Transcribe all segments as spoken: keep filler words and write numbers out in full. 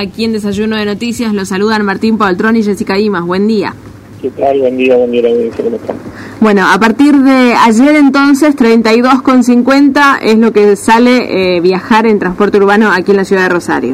aquí en Desayuno de Noticias. Los saludan Martín Paultrón y Jessica Imas. Buen día. ¿Qué tal? Buen día, buen día, ¿cómo están? Bueno, a partir de ayer entonces, treinta y dos con cincuenta es lo que sale eh, viajar en transporte urbano aquí en la ciudad de Rosario.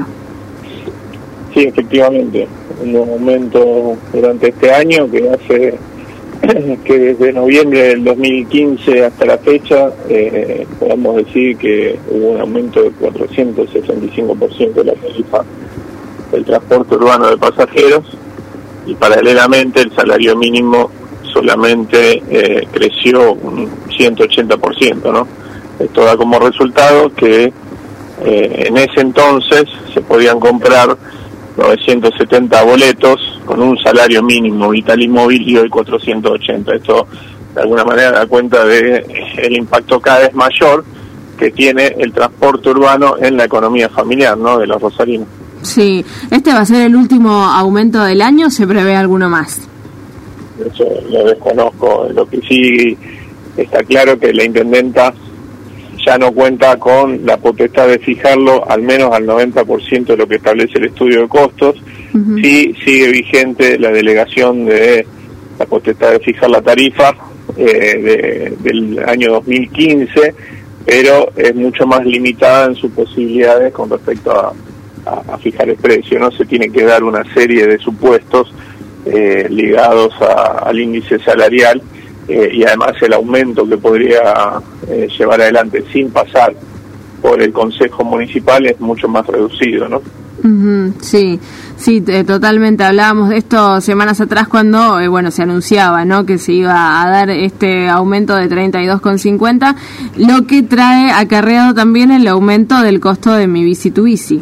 Sí, efectivamente, un aumento durante este año que hace que desde noviembre del dos mil quince hasta la fecha eh, podemos decir que hubo un aumento de cuatrocientos sesenta y cinco por ciento de la tarifa del transporte urbano de pasajeros, y paralelamente el salario mínimo solamente eh, creció un ciento ochenta por ciento, ¿no? Esto da como resultado que eh, en ese entonces se podían comprar novecientos setenta boletos con un salario mínimo vital y móvil, y hoy cuatrocientos ochenta. Esto de alguna manera da cuenta de el impacto cada vez mayor que tiene el transporte urbano en la economía familiar, ¿no?, de los rosarinos. Sí, ¿este va a ser el último aumento del año o se prevé alguno más? Eso lo desconozco. Lo que sí está claro que la intendenta ya no cuenta con la potestad de fijarlo al menos al noventa por ciento de lo que establece el estudio de costos. Uh-huh. Sí sigue vigente la delegación de la potestad de fijar la tarifa eh, de, del año dos mil quince, pero es mucho más limitada en sus posibilidades con respecto a, a, a fijar el precio, ¿no? Se tiene que dar una serie de supuestos eh, ligados a, al índice salarial, Eh, y además el aumento que podría eh, llevar adelante sin pasar por el Consejo Municipal es mucho más reducido, ¿no? Uh-huh, sí, sí, eh, totalmente. Hablábamos de esto semanas atrás cuando, eh, bueno, se anunciaba, ¿no?, que se iba a dar este aumento de treinta y dos con cincuenta, lo que trae acarreado también el aumento del costo de Mi Bici Tu Bici.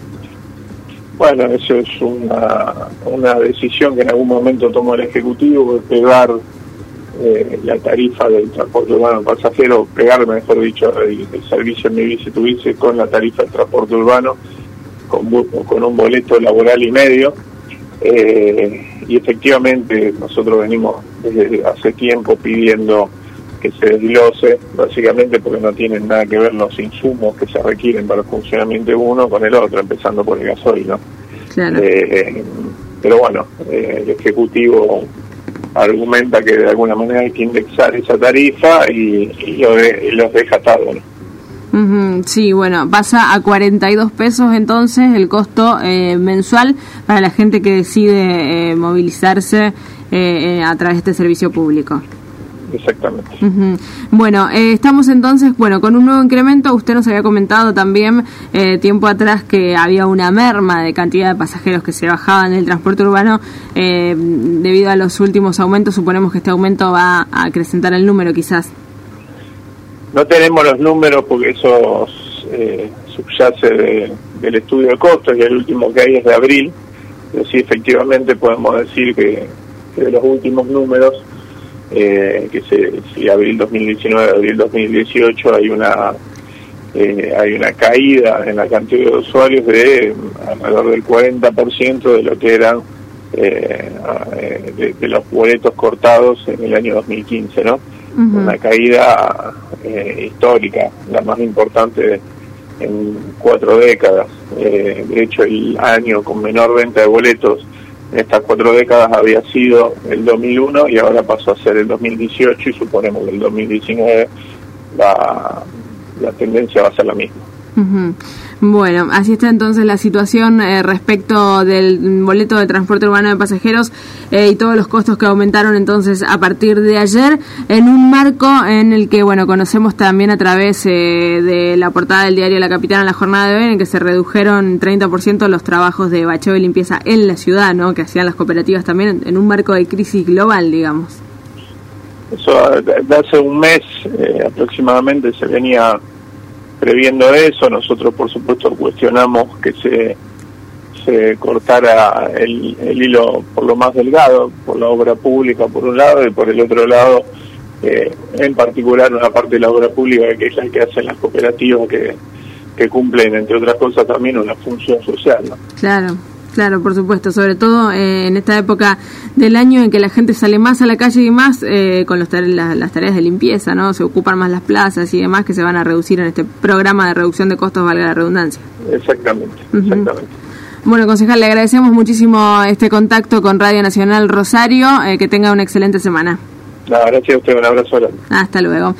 Bueno, eso es una, una decisión que en algún momento tomó el Ejecutivo, de pegar Eh, la tarifa del transporte urbano pasajero, pegar, mejor dicho, el, el servicio Mi Bici Tu Bici con la tarifa del transporte urbano, con, con un boleto laboral y medio, eh, y efectivamente nosotros venimos desde hace tiempo pidiendo que se desglose, básicamente porque no tienen nada que ver los insumos que se requieren para el funcionamiento de uno con el otro, empezando por el gasoil, ¿no? Claro. Eh, pero bueno, eh, el Ejecutivo argumenta que de alguna manera hay que indexar esa tarifa y, y, lo de, y los deja atados, ¿no? Uh-huh, sí, bueno, pasa a cuarenta y dos pesos entonces el costo eh, mensual para la gente que decide eh, movilizarse eh, a través de este servicio público. Exactamente. Uh-huh. Bueno, eh, estamos entonces, bueno, con un nuevo incremento. Usted nos había comentado también eh, tiempo atrás que había una merma de cantidad de pasajeros que se bajaban del transporte urbano eh, debido a los últimos aumentos. Suponemos que este aumento va a acrecentar el número, quizás. No tenemos los números porque eso eh, subyace de, del estudio de costos, y el último que hay es de abril, pero sí, efectivamente podemos decir que, que de los últimos números, Eh, que se, si abril dos mil diecinueve, abril dos mil dieciocho, hay una eh, hay una caída en la cantidad de usuarios de alrededor del cuarenta por ciento de lo que eran eh, de, de los boletos cortados en el año dos mil quince, ¿no? Uh-huh. Una caída eh, histórica, la más importante en cuatro décadas. Eh, de hecho, el año con menor venta de boletos en estas cuatro décadas había sido el dos mil uno, y ahora pasó a ser el dos mil dieciocho, y suponemos que el dos mil diecinueve la, la tendencia va a ser la misma. Uh-huh. Bueno, así está entonces la situación eh, respecto del boleto de transporte urbano de pasajeros eh, y todos los costos que aumentaron entonces a partir de ayer, en un marco en el que, bueno, conocemos también a través eh, de la portada del diario La Capitana en la jornada de hoy, en que se redujeron treinta por ciento los trabajos de bacheo y limpieza en la ciudad, ¿no?, que hacían las cooperativas también, en un marco de crisis global, digamos. Eso de hace un mes eh, aproximadamente se venía previendo eso. Nosotros, por supuesto, cuestionamos que se se cortara el, el hilo por lo más delgado, por la obra pública por un lado, y por el otro lado, eh, en particular una parte de la obra pública que es la que hacen las cooperativas, que, que cumplen, entre otras cosas, también una función social, ¿no? Claro. Claro, por supuesto, sobre todo eh, en esta época del año en que la gente sale más a la calle y más eh, con los tare- las, las tareas de limpieza, ¿no? Se ocupan más las plazas y demás, que se van a reducir en este programa de reducción de costos, valga la redundancia. Exactamente, uh-huh. exactamente. Bueno, concejal, le agradecemos muchísimo este contacto con Radio Nacional Rosario, eh, que tenga una excelente semana. No, gracias a usted, un abrazo grande. Hasta luego.